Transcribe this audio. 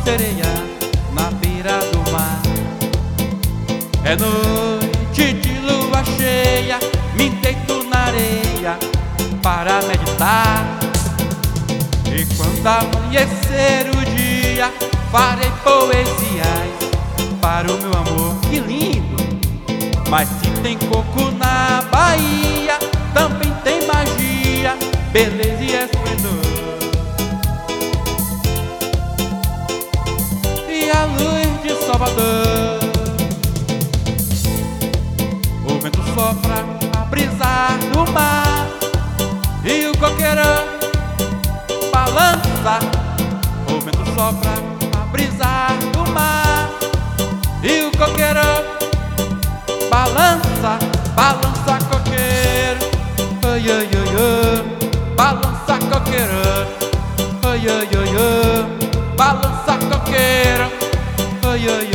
sereia na beira do mar. É noite de lua cheia, me deito na areia para meditar. E quando amanhecer o dia, farei poesias para o meu amor. Que lindo! Mas se tem coco na Bahia, também tem magia, beleza e esplendor. E a luz de Salvador, o vento sopra a brisar no mar, e o coqueirão balança. O vento sopra a brisar no mar, e o coqueirão balança, balança coqueiro. Oi, oi, oi, oi. Balança coqueiro. Oi, oi, oi, oi. Balança coqueiro. Oi, oi,